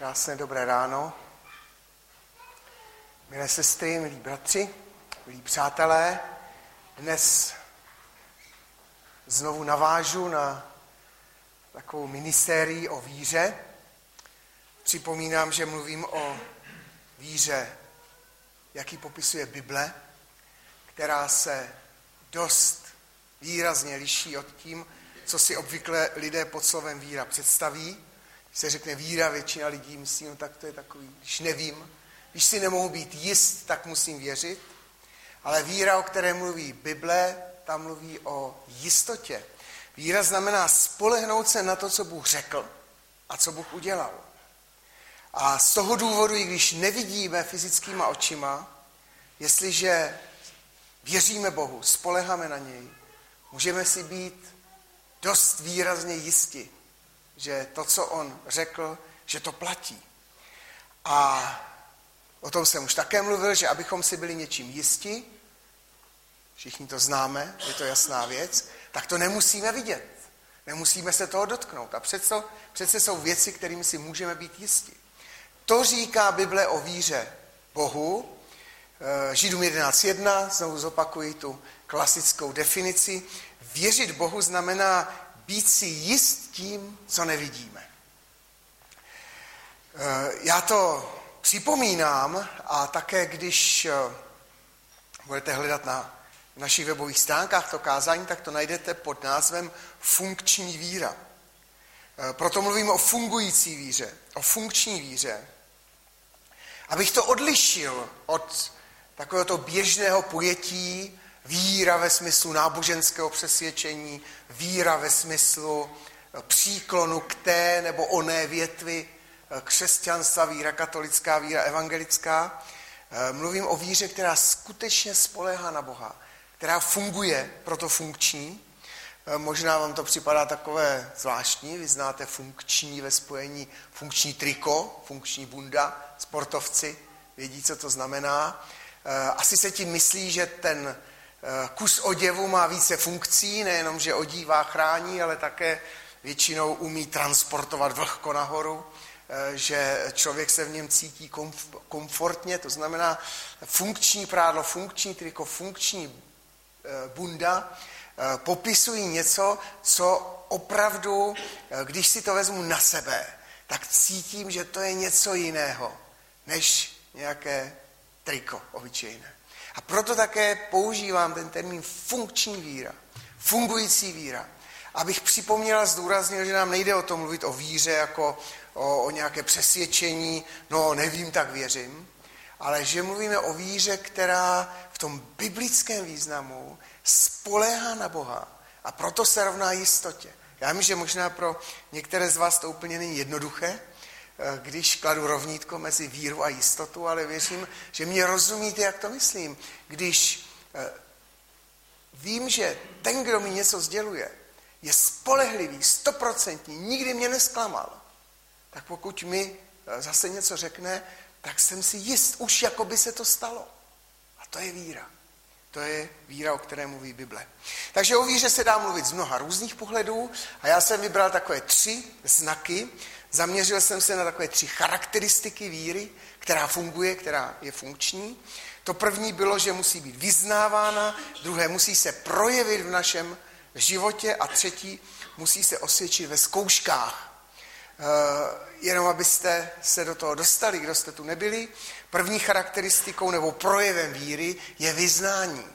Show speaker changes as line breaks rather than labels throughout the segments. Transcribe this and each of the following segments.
Krásné dobré ráno. Milé sestry, milí bratři, milí přátelé, dnes znovu navážu na takovou minisérii o víře. Připomínám, že mluvím o víře, jaký popisuje Bible, která se dost výrazně liší od tím, co si obvykle lidé pod slovem víra představí. Když se řekne víra, většina lidí myslí, no tak to je takový, když nevím, když si nemohu být jist, tak musím věřit. Ale víra, o které mluví Bible, tam mluví o jistotě. Víra znamená spolehnout se na to, co Bůh řekl a co Bůh udělal. A z toho důvodu, i když nevidíme fyzickýma očima, jestliže věříme Bohu, spoleháme na něj, můžeme si být dost výrazně jisti, že to, co on řekl, že to platí. A o tom jsem už také mluvil, že abychom si byli něčím jisti, všichni to známe, je to jasná věc, tak to nemusíme vidět. Nemusíme se toho dotknout. A přece jsou věci, kterými si můžeme být jisti. To říká Bible o víře Bohu. Židům 11.1, znovu zopakuji tu klasickou definici. Věřit Bohu znamená být si jist tím, co nevidíme. Já to připomínám a také, když budete hledat na našich webových stránkách to kázání, tak to najdete pod názvem funkční víra. Proto mluvím o fungující víře, o funkční víře. Abych to odlišil od takového běžného pojetí víra ve smyslu náboženského přesvědčení, víra ve smyslu příklonu k té nebo oné větvi křesťanstva, víra katolická, víra evangelická. Mluvím o víře, která skutečně spoléhá na Boha, která funguje, proto funkční. Možná vám to připadá takové zvláštní, vy znáte funkční ve spojení funkční triko, funkční bunda, sportovci vědí, co to znamená. Asi se tím myslí, že ten kus oděvu má více funkcí, nejenom, že odívá, chrání, ale také většinou umí transportovat vlhko nahoru, že člověk se v něm cítí komfortně, to znamená funkční prádlo, funkční triko, funkční bunda, popisují něco, co opravdu, když si to vezmu na sebe, tak cítím, že to je něco jiného, než nějaké triko obyčejné. A proto také používám ten termín funkční víra, fungující víra, abych připomněl a zdůraznil, že nám nejde o tom mluvit o víře jako o nějaké přesvědčení, no nevím, tak věřím, ale že mluvíme o víře, která v tom biblickém významu spoléhá na Boha a proto se rovná jistotě. Já vím, že možná pro některé z vás to úplně není jednoduché, když kladu rovnítko mezi víru a jistotu, ale věřím, že mě rozumíte, jak to myslím. Když vím, že ten, kdo mi něco sděluje, je spolehlivý, 100%, nikdy mě nesklamal, tak pokud mi zase něco řekne, tak jsem si jist, už jako by se to stalo. A to je víra. To je víra, o které mluví Bible. Takže o víře se dá mluvit z mnoha různých pohledů a já jsem vybral takové 3 znaky. Zaměřil jsem se na takové 3 charakteristiky víry, která funguje, která je funkční. To první bylo, že musí být vyznávána, druhé musí se projevit v našem životě a třetí musí se osvědčit ve zkouškách. Jenom abyste se do toho dostali, kdo jste tu nebyli. První charakteristikou nebo projevem víry je vyznání.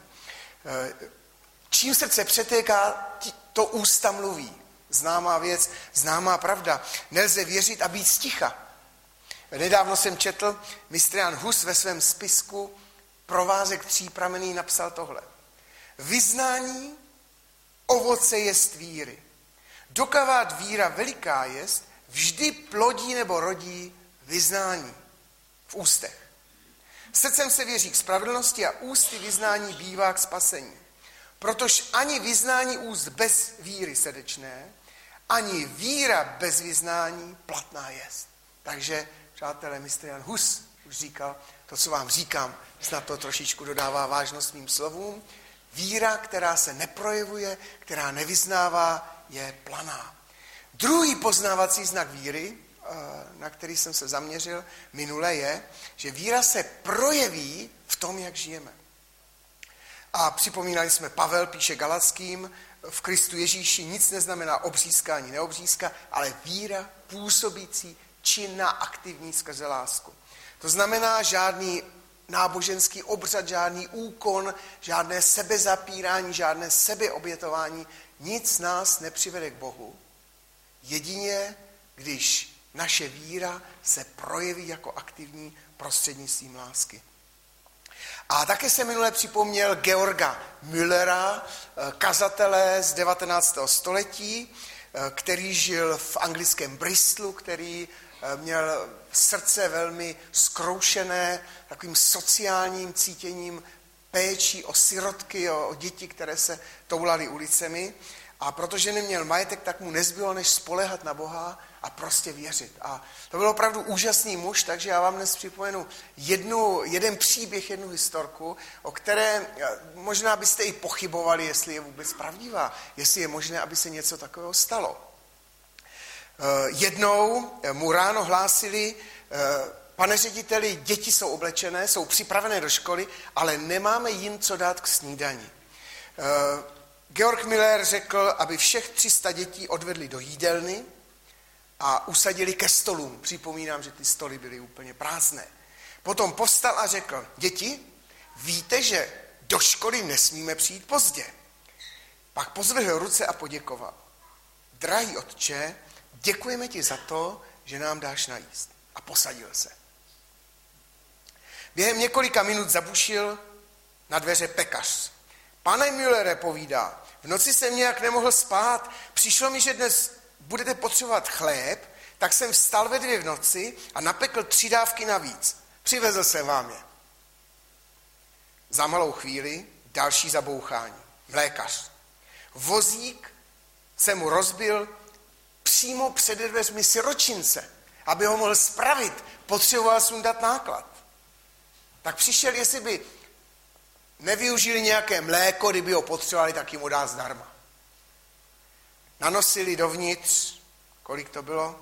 Čím srdce přetéká, to ústa mluví. Známá věc, známá pravda. Nelze věřit a být sticha. Nedávno jsem četl, mistr Jan Hus ve svém spisku Provázek 3 pramenů napsal tohle. Vyznání ovoce jest víry. Dokavát víra veliká jest, vždy plodí nebo rodí vyznání v ústech. Srdcem se věří k spravedlnosti a ústy vyznání bývá k spasení. Protože ani vyznání úst bez víry srdečné, ani víra bez vyznání platná jest. Takže, přátelé, mistr Jan Hus už říkal, to, co vám říkám, snad to trošičku dodává vážnost mým slovům. Víra, která se neprojevuje, která nevyznává, je planá. Druhý poznávací znak víry, na který jsem se zaměřil minule, je, že víra se projeví v tom, jak žijeme. A připomínali jsme, Pavel píše Galatským, v Kristu Ježíši nic neznamená obřízka ani neobřízka, ale víra působící, činná, aktivní skrze lásku. To znamená žádný náboženský obřad, žádný úkon, žádné sebezapírání, žádné sebeobětování. Nic nás nepřivede k Bohu. Jedině, když naše víra se projeví jako aktivní prostřednictvím lásky. A také jsem minule připomněl Georga Müllera, kazatele z 19. století, který žil v anglickém Bristolu, který měl srdce velmi zkroušené takovým sociálním cítěním péčí o sirotky, o děti, které se toulaly ulicemi. A protože neměl majetek, tak mu nezbylo, než spoléhat na Boha a prostě věřit. A to byl opravdu úžasný muž, takže já vám dnes připomenu jeden příběh, jednu historku, o které možná byste i pochybovali, jestli je vůbec pravdivá, jestli je možné, aby se něco takového stalo. Jednou mu ráno hlásili, pane řediteli, děti jsou oblečené, jsou připravené do školy, ale nemáme jim co dát k snídani. Georg Müller řekl, aby všech 300 dětí odvedli do jídelny a usadili ke stolům. Připomínám, že ty stoly byly úplně prázdné. Potom povstal a řekl, děti, víte, že do školy nesmíme přijít pozdě. Pak pozvedl ruce a poděkoval. Drahý otče, děkujeme ti za to, že nám dáš najíst. A posadil se. Během několika minut zabušil na dveře pekař. Pane Müllere, povídá, v noci jsem nějak nemohl spát, přišlo mi, že dnes budete potřebovat chléb, tak jsem vstal ve 2 v noci a napekl 3 dávky navíc. Přivezl jsem vám je. Za malou chvíli další zabouchání. Mlékař. Vozík se mu rozbil přímo před dveřmi siročince, aby ho mohl spravit, potřeboval sundat náklad. Tak přišel, jestli by nevyužili nějaké mléko, kdyby ho potřebovali, tak jim ho dá zdarma. Nanosili dovnitř, kolik to bylo?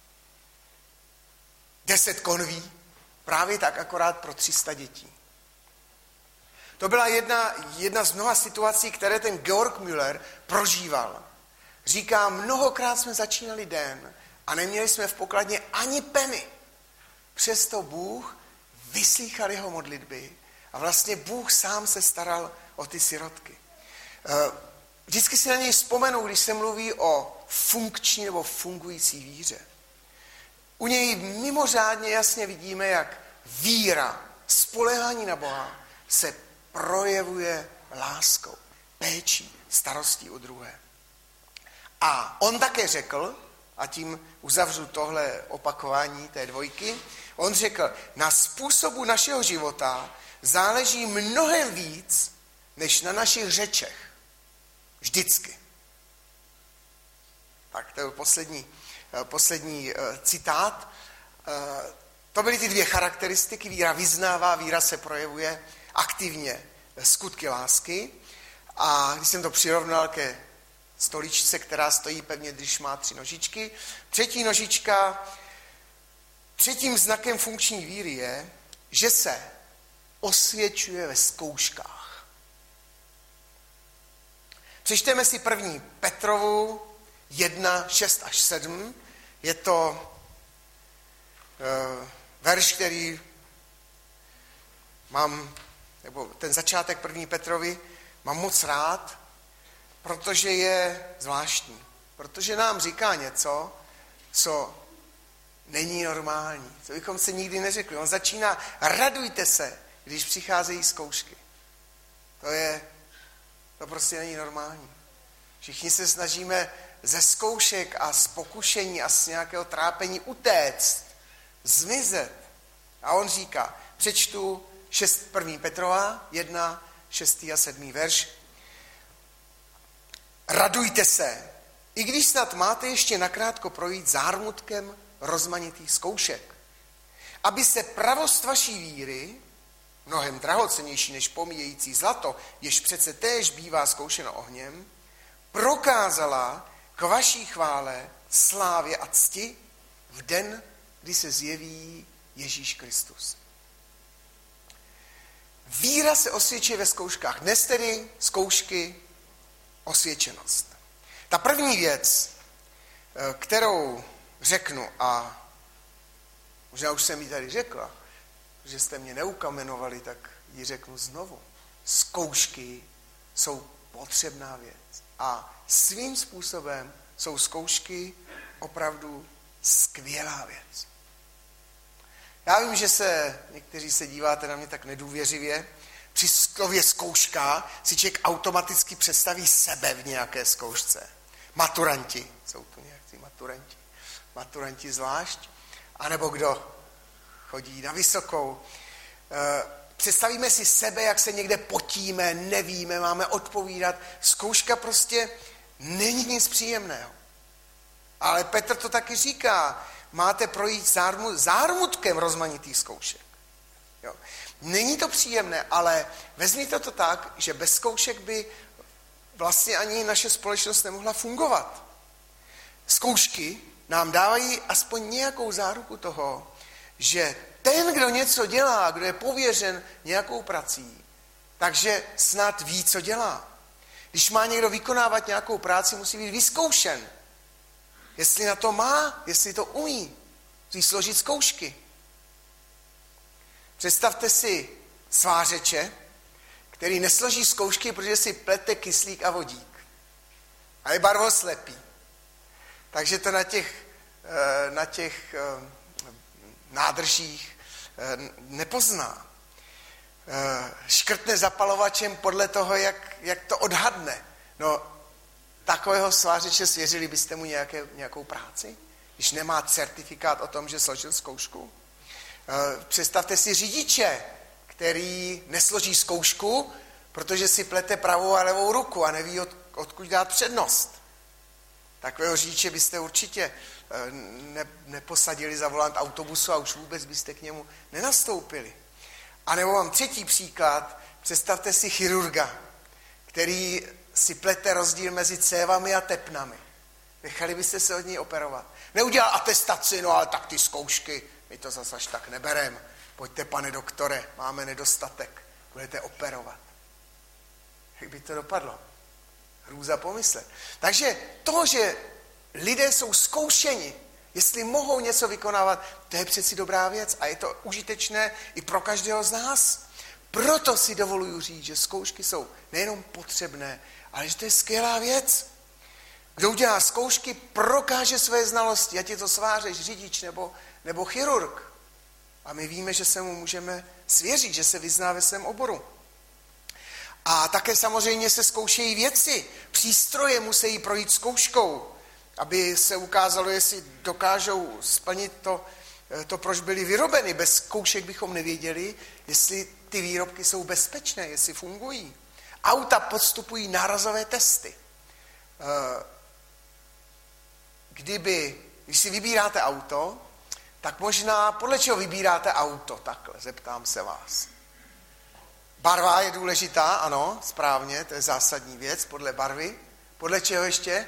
10 konví, právě tak akorát pro 300 dětí. To byla jedna z mnoha situací, které ten Georg Müller prožíval. Říká, mnohokrát jsme začínali den a neměli jsme v pokladně ani penny. Přesto Bůh vyslýchal jeho modlitby a vlastně Bůh sám se staral o ty sirotky. Vždycky si na něj vzpomenu, když se mluví o funkční nebo fungující víře. U něj mimořádně jasně vidíme, jak víra, spoléhání na Boha se projevuje láskou, péčí, starostí o druhé. A on také řekl, a tím uzavřu tohle opakování té 2, on řekl, na způsobu našeho života záleží mnohem víc, než na našich řečech. Vždycky. Tak to byl poslední citát. To byly ty 2 charakteristiky. Víra vyznává, víra se projevuje aktivně skutky lásky. A když jsem to přirovnal ke stoličce, která stojí pevně, když má 3 nožičky. 3. nožička, 3. znakem funkční víry je, že se osvědčuje ve zkouškách. Přečteme si 1. Petrovu 1, 6 až 7. Je to verš, který mám, nebo ten začátek 1. Petrovi mám moc rád, protože je zvláštní. Protože nám říká něco, co není normální, co bychom se nikdy neřekli. On začíná, radujte se, když přicházejí zkoušky. To prostě není normální. Všichni se snažíme ze zkoušek a z pokušení a z nějakého trápení utéct, zmizet. A on říká, přečtu 1. Petrova 1, 6. a 7. verš. Radujte se, i když snad máte ještě nakrátko projít zármutkem rozmanitých zkoušek, aby se pravost vaší víry, mnohem drahocennější než pomíjející zlato, jež přece též bývá zkoušeno ohněm, prokázala k vaší chvále, slávě a cti v den, kdy se zjeví Ježíš Kristus. Víra se osvědčuje ve zkouškách. Dnes tedy zkoušky, osvědčenost. Ta první věc, kterou řeknu, a možná už jsem ji tady řekla, že jste mě neukamenovali, tak ji řeknu znovu. Zkoušky jsou potřebná věc. A svým způsobem jsou zkoušky opravdu skvělá věc. Já vím, že někteří se díváte na mě tak nedůvěřivě. Při slově zkouška si člověk automaticky představí sebe v nějaké zkoušce. Maturanti, jsou tu nějaký maturanti. Maturanti zvlášť. A nebo kdo chodí na vysokou. Představíme si sebe, jak se někde potíme, nevíme, máme odpovídat. Zkouška prostě není nic příjemného. Ale Petr to taky říká, máte projít zármutkem rozmanitých zkoušek. Jo. Není to příjemné, ale vezměte to tak, že bez zkoušek by vlastně ani naše společnost nemohla fungovat. Zkoušky nám dávají aspoň nějakou záruku toho, že ten, kdo něco dělá, kdo je pověřen nějakou prací, takže snad ví, co dělá. Když má někdo vykonávat nějakou práci, musí být vyzkoušen. Jestli na to má, jestli to umí. Musí složit zkoušky. Představte si svářeče, který nesloží zkoušky, protože si plete kyslík a vodík. A je barvoslepý. Takže to na těch nádržích nepozná. Škrtne zapalovačem podle toho, jak to odhadne. No, takového svářeče svěřili byste mu nějakou práci, když nemá certifikát o tom, že složil zkoušku? Představte si řidiče, který nesloží zkoušku, protože si plete pravou a levou ruku a neví, odkud dát přednost. Takového řidiče byste určitě neposadili za volant autobusu a už vůbec byste k němu nenastoupili. A nebo mám třetí příklad, představte si chirurga, který si plete rozdíl mezi cévami a tepnami. Nechali byste se od něj operovat. Neudělal atestaci, no ale tak ty zkoušky, my to zase až tak nebereme. Pojďte, pane doktore, máme nedostatek, budete operovat. Jak by to dopadlo? Hrůza pomyslet. Takže to, že lidé jsou zkoušeni, jestli mohou něco vykonávat, to je přeci dobrá věc a je to užitečné i pro každého z nás. Proto si dovoluji říct, že zkoušky jsou nejenom potřebné, ale že to je skvělá věc. Kdo udělá zkoušky, prokáže své znalosti, ať je to svářeč, řidič nebo chirurg. A my víme, že se mu můžeme svěřit, že se vyzná ve svém oboru. A také samozřejmě se zkoušejí věci. Přístroje musí projít zkouškou, aby se ukázalo, jestli dokážou splnit to, proč byly vyrobeny. Bez zkoušek bychom nevěděli, jestli ty výrobky jsou bezpečné, jestli fungují. Auta podstupují nárazové testy. Když si vybíráte auto, tak možná podle čeho vybíráte auto? Takhle, zeptám se vás. Barva je důležitá, ano, správně, to je zásadní věc, podle barvy. Podle čeho ještě?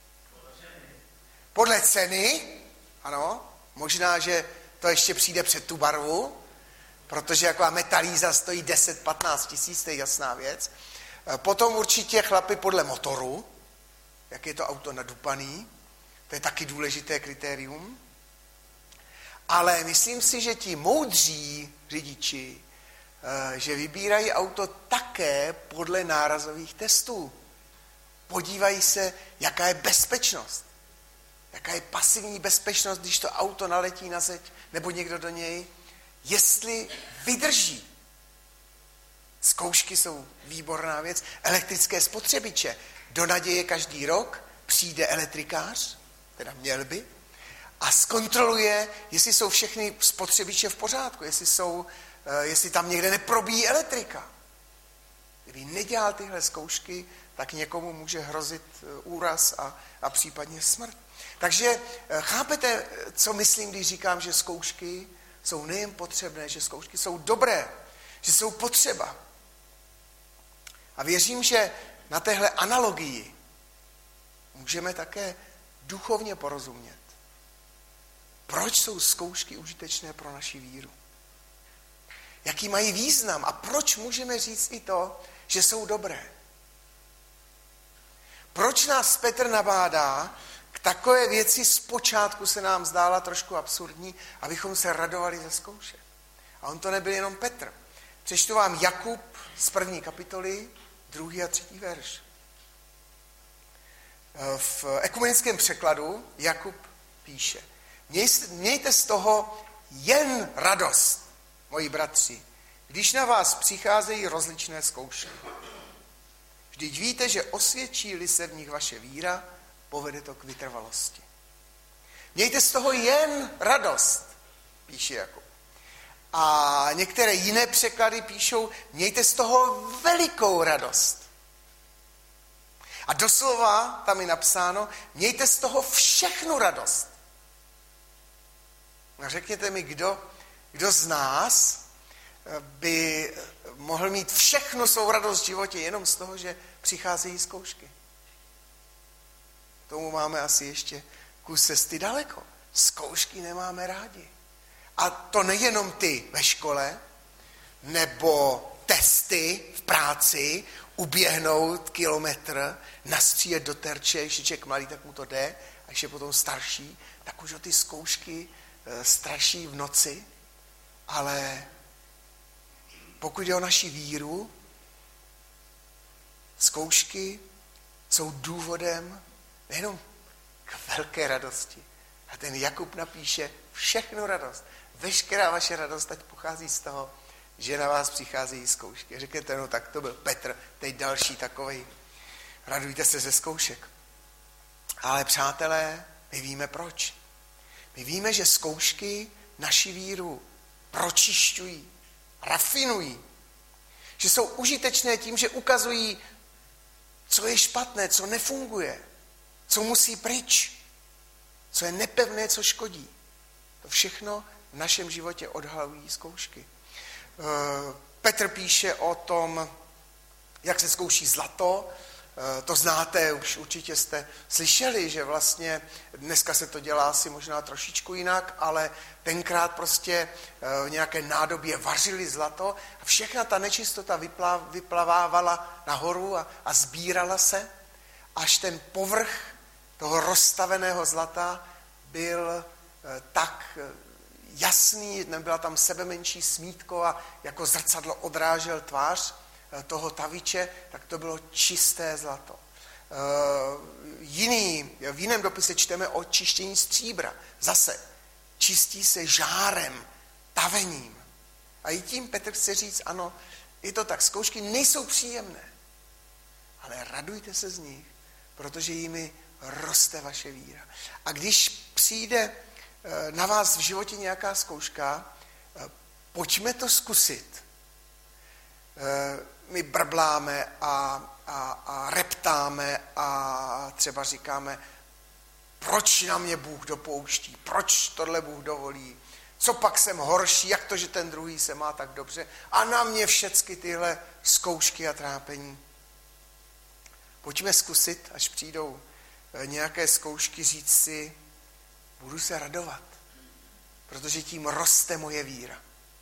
Podle ceny, ano, možná, že to ještě přijde před tu barvu, protože jaková metalíza stojí 10-15 tisíc, to je jasná věc. Potom určitě chlapi podle motoru, jak je to auto nadupaný, to je taky důležité kritérium. Ale myslím si, že ti moudří řidiči, že vybírají auto také podle nárazových testů. Podívají se, jaká je bezpečnost. Jaká je pasivní bezpečnost, když to auto naletí na zeď nebo někdo do něj. Jestli vydrží. Zkoušky jsou výborná věc. Elektrické spotřebiče. Do naděje každý rok přijde elektrikář, teda měl by, a zkontroluje, jestli jsou všechny spotřebiče v pořádku, jestli tam někde neprobíjí elektrika. Kdyby nedělal tyhle zkoušky, tak někomu může hrozit úraz a případně smrt. Takže chápete, co myslím, když říkám, že zkoušky jsou nejen potřebné, že zkoušky jsou dobré, že jsou potřeba. A věřím, že na téhle analogii můžeme také duchovně porozumět. proč jsou zkoušky užitečné pro naši víru. Jaký mají význam a proč můžeme říct i to, že jsou dobré. Proč nás Petr nabádá k takové věci, zpočátku se nám zdála trošku absurdní, abychom se radovali ze zkoušek. A on to nebyl jenom Petr. Přečtu vám Jakub z 1. kapitoly, 2. a 3. verš. V ekumenickém překladu Jakub píše: Mějte z toho jen radost, moji bratři, když na vás přicházejí rozličné zkoušky. Vždyť víte, že osvědčí-li se v nich vaše víra, povede to k vytrvalosti. Mějte z toho jen radost, píše Jakub. A některé jiné překlady píšou: mějte z toho velikou radost. A doslova tam je napsáno: mějte z toho všechnu radost. A řekněte mi, kdo z nás by mohl mít všechnu svou radost v životě jenom z toho, že přicházejí zkoušky. Tomu máme asi ještě kus cesty daleko. Zkoušky nemáme rádi. A to nejenom ty ve škole, nebo testy v práci, uběhnout kilometr, nastřílet do terče, když je člověk malý, tak mu to jde, a když je potom starší, tak už o ty zkoušky straší v noci, ale pokud je o naši víru, zkoušky jsou důvodem nejenom k velké radosti. A ten Jakub napíše všechnu radost. Veškerá vaše radost teď pochází z toho, že na vás přicházejí zkoušky. Řekněte, no tak to byl Petr, teď další takovej. Radujte se ze zkoušek. Ale přátelé, my víme proč. My víme, že zkoušky naši víru pročišťují, rafinují. Že jsou užitečné tím, že ukazují, co je špatné, co nefunguje, co musí pryč, co je nepevné, co škodí. To všechno v našem životě odhalují zkoušky. Petr píše o tom, jak se zkouší zlato. To znáte, už určitě jste slyšeli, že vlastně dneska se to dělá asi možná trošičku jinak, ale tenkrát prostě v nějaké nádobě vařili zlato a všechna ta nečistota vyplavávala nahoru a sbírala se, až ten povrch toho rozstaveného zlata byl tak jasný, nebyla tam sebemenší smítko a jako zrcadlo odrážel tvář toho taviče, tak to bylo čisté zlato. V jiném dopise čteme o čištění stříbra. Zase čistí se žárem, tavením. A i tím Petr chce říct, ano, je to tak, zkoušky nejsou příjemné, ale radujte se z nich, protože jimi roste vaše víra. A když přijde na vás v životě nějaká zkouška, pojďme to zkusit. My brbláme a reptáme a třeba říkáme, proč na mě Bůh dopouští, proč tohle Bůh dovolí, co pak jsem horší, jak to, že ten druhý se má tak dobře a na mě všechny tyhle zkoušky a trápení. Pojďme zkusit, až přijdou nějaké zkoušky, říct si, budu se radovat, protože tím roste moje víra.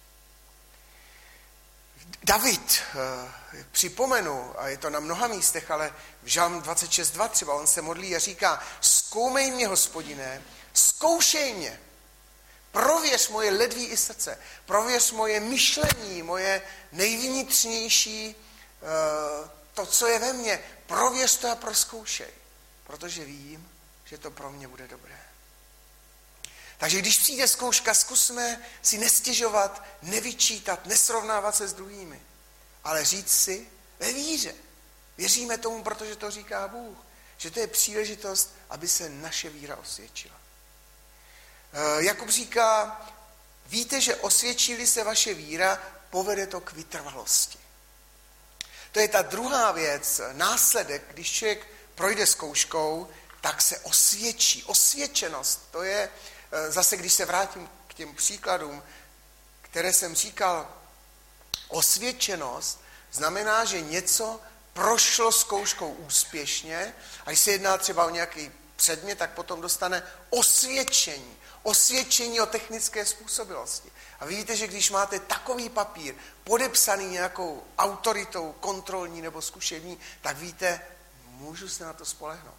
David, připomenu, a je to na mnoha místech, ale v Žalm 26.2 třeba on se modlí a říká, zkoumej mě, Hospodine, zkoušej mě, prověř moje ledví i srdce, prověř moje myšlení, moje nejvnitřnější, to, co je ve mně, prověř to a prozkoušej, protože vím, že to pro mě bude dobré. Takže když přijde zkouška, zkusme si nestěžovat, nevyčítat, nesrovnávat se s druhými, ale říct si ve víře. Věříme tomu, protože to říká Bůh, že to je příležitost, aby se naše víra osvědčila. Jakub říká, víte, že osvědčí-li se vaše víra, povede to k vytrvalosti. To je ta druhá věc, následek, když člověk projde zkouškou, tak se osvědčí. Osvědčenost, to je zase, když se vrátím k těm příkladům, které jsem říkal, osvědčenost znamená, že něco prošlo zkouškou úspěšně a když se jedná třeba o nějaký předmět, tak potom dostane osvědčení. osvědčení o technické způsobilosti. A vy víte, že když máte takový papír, podepsaný nějakou autoritou kontrolní nebo zkušební, tak víte, můžu se na to spolehnout.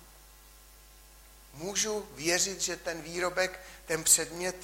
Můžu věřit, že ten výrobek, ten předmět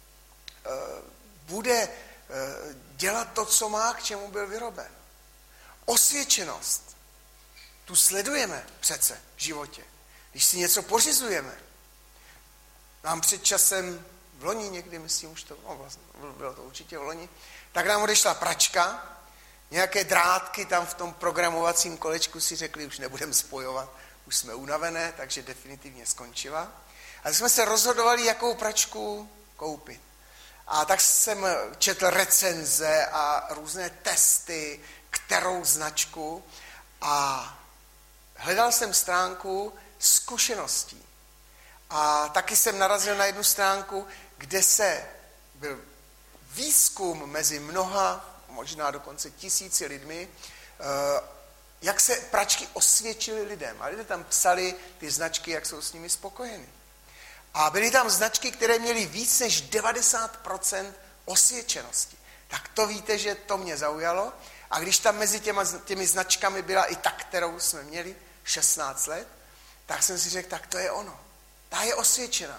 bude dělat to, co má, k čemu byl vyroben. Osvědčenost. Tu sledujeme přece v životě. Když si něco pořizujeme. Nám před časem, v loni někdy, myslím už to, bylo to určitě v loni, tak nám odešla pračka, nějaké drátky tam v tom programovacím kolečku si řekli, už nebudeme spojovat, už jsme unavené, takže definitivně skončila. A tak jsme se rozhodovali, jakou pračku koupit. A tak jsem četl recenze a různé testy, kterou značku, a hledal jsem stránku zkušeností. A taky jsem narazil na jednu stránku, kde byl výzkum mezi mnoha, možná dokonce tisíci lidmi, jak se pračky osvědčily lidem. A lidé tam psali ty značky, jak jsou s nimi spokojeni. A byly tam značky, které měly víc než 90% osvědčenosti. Tak to víte, že to mě zaujalo. A když tam mezi těmi značkami byla i ta, kterou jsme měli 16 let, tak jsem si řekl, tak to je ono. Ta je osvědčená.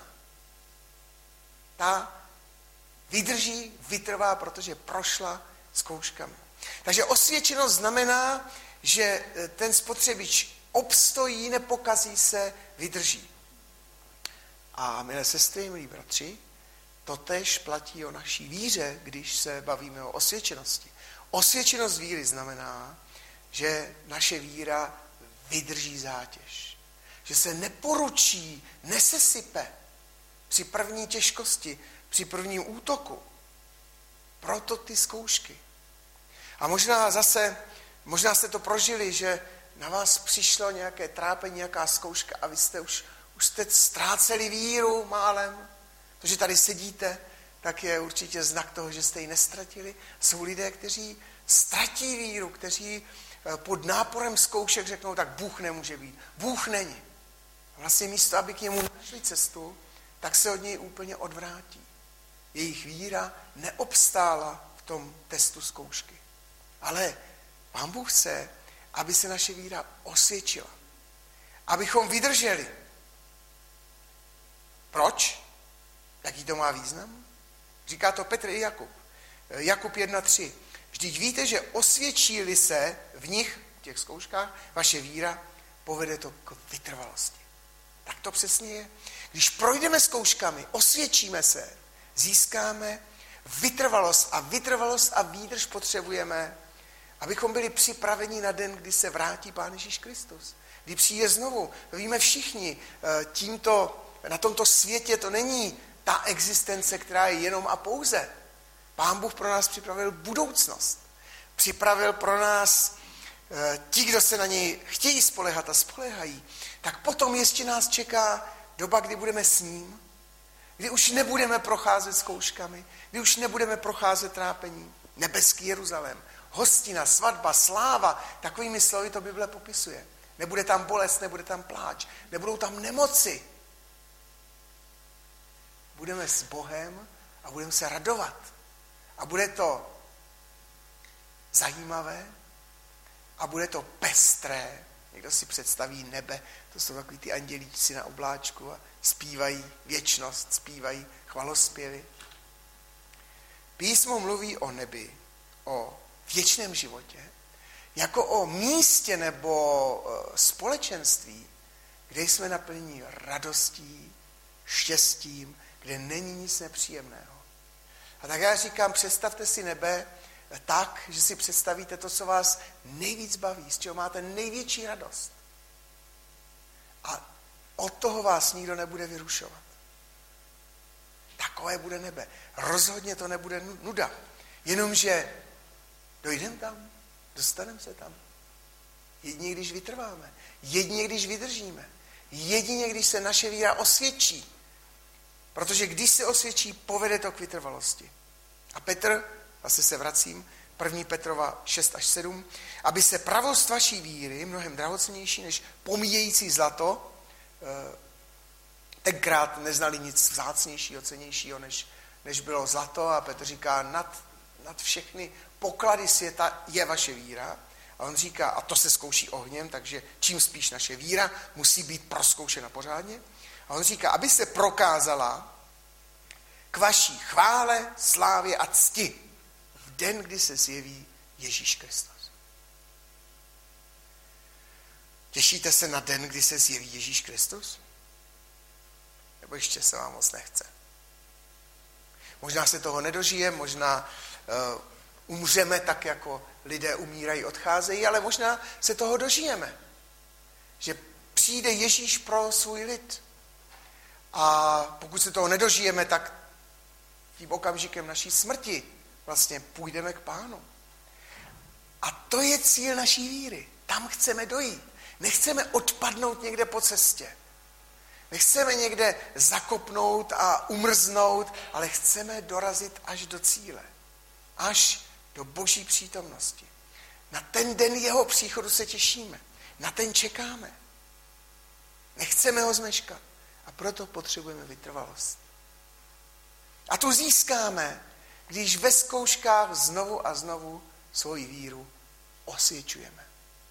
Ta vydrží, vytrvá, protože prošla zkouškami. Takže osvědčenost znamená, že ten spotřebič obstojí, nepokazí se, vydrží. A milé sestry, milí bratři, totéž platí o naší víře, když se bavíme o osvědčenosti. Osvědčenost víry znamená, že naše víra vydrží zátěž. Že se neporučí, nesesype při první těžkosti, při prvním útoku. Proto ty zkoušky. A možná jste to prožili, že na vás přišlo nějaké trápení, nějaká zkouška a vy jste už jste ztráceli víru málem. To, že tady sedíte, tak je určitě znak toho, že jste ji nestratili. Jsou lidé, kteří ztratí víru, kteří pod náporem zkoušek řeknou, tak Bůh nemůže být. Bůh není. Vlastně místo, aby k němu našli cestu, tak se od něj úplně odvrátí. Jejich víra neobstála v tom testu zkoušky. Ale Pán Bůh chce, aby se naše víra osvědčila. Abychom vydrželi. Proč? Jaký to má význam? Říká to Petr i Jakub. Jakub 1.3. Vždyť víte, že osvědčí-li se v nich, v těch zkouškách, vaše víra, povede to k vytrvalosti. Tak to přesně je. Když projdeme zkouškami, osvědčíme se, získáme vytrvalost a výdrž potřebujeme, abychom byli připraveni na den, kdy se vrátí Pán Ježíš Kristus. Kdy přijde znovu. Víme všichni, na tomto světě to není ta existence, která je jenom a pouze. Pán Bůh pro nás připravil budoucnost. Připravil pro nás ti, kdo se na něj chtějí spoléhat a spoléhají. Tak potom ještě nás čeká doba, kdy budeme s ním, kdy už nebudeme procházet zkouškami, kdy už nebudeme procházet trápení. Nebeský Jeruzalém, hostina, svatba, sláva, takovými slovy to Bible popisuje. Nebude tam bolest, nebude tam pláč, nebudou tam nemoci. Budeme s Bohem a budeme se radovat. A bude to zajímavé a bude to pestré. Někdo si představí nebe, to jsou takový ty andělíci na obláčku a zpívají věčnost, zpívají chvalospěvy. Písmo mluví o nebi, o věčném životě, jako o místě nebo společenství, kde jsme naplněni radostí, štěstím, kde není nic nepříjemného. A tak já říkám, představte si nebe tak, že si představíte to, co vás nejvíc baví, z čeho máte největší radost. A od toho vás nikdo nebude vyrušovat. Takové bude nebe. Rozhodně to nebude nuda. Jenomže dojdeme tam, dostaneme se tam. Jedině, když vytrváme. Jedině, když vydržíme. Jedině, když se naše víra osvědčí. Protože když se osvědčí, povede to k vytrvalosti. A Petr, zase se vracím, 1. Petrova 6-7, aby se pravost vaší víry, mnohem drahocennější než pomíjející zlato, tenkrát neznali nic vzácnějšího, cennějšího, než bylo zlato. A Petr říká, nad všechny poklady světa je vaše víra. A on říká, a to se zkouší ohněm, takže čím spíš naše víra musí být prozkoušena pořádně. A on říká, aby se prokázala k vaší chvále, slávě a cti v den, kdy se zjeví Ježíš Kristus. Těšíte se na den, kdy se zjeví Ježíš Kristus? Nebo ještě se vám moc nechce? Možná se toho nedožijeme, možná umřeme tak, jako lidé umírají, odcházejí, ale možná se toho dožijeme. Že přijde Ježíš pro svůj lid. A pokud se toho nedožijeme, tak tím okamžikem naší smrti vlastně půjdeme k Pánu. A to je cíl naší víry. Tam chceme dojít. Nechceme odpadnout někde po cestě. Nechceme někde zakopnout a umrznout, ale chceme dorazit až do cíle. Až do Boží přítomnosti. Na ten den jeho příchodu se těšíme. Na ten čekáme. Nechceme ho zmeškat. A proto potřebujeme vytrvalost. A tu získáme, když ve zkouškách znovu a znovu svoji víru osvědčujeme.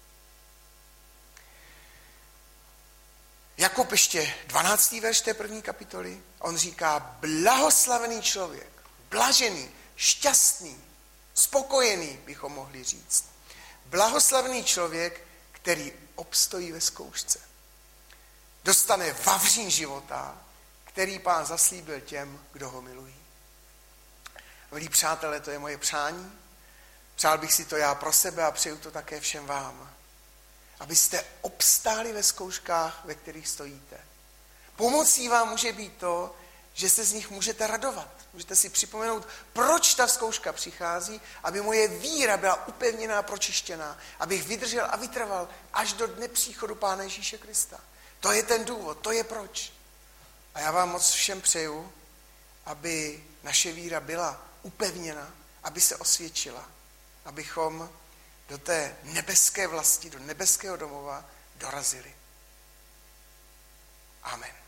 Jakub ještě 12. verš té první kapitoly, on říká, blahoslavený člověk, blažený, šťastný, spokojený, bychom mohli říct. Blahoslavený člověk, který obstojí ve zkoušce. Dostane vavřín života, který Pán zaslíbil těm, kdo ho milují. Milí přátelé, to je moje přání. Přál bych si to já pro sebe a přeju to také všem vám. Abyste obstáli ve zkouškách, ve kterých stojíte. Pomocí vám může být to, že se z nich můžete radovat. Můžete si připomenout, proč ta zkouška přichází, aby moje víra byla upevněná a pročištěná, abych vydržel a vytrval až do dne příchodu Pána Ježíše Krista. To je ten důvod, to je proč. A já vám moc všem přeju, aby naše víra byla upevněna, aby se osvědčila, abychom do té nebeské vlasti, do nebeského domova dorazili. Amen.